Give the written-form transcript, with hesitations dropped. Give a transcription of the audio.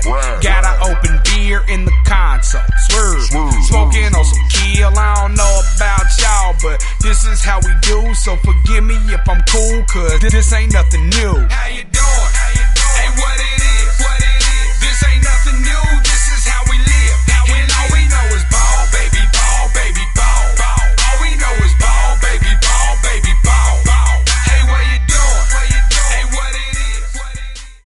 Got an open beer in the console. Swerve. Smoking on some kill. I don't know about y'all, but this is how we do. So forgive me if I'm cool, cause this ain't nothing new. How you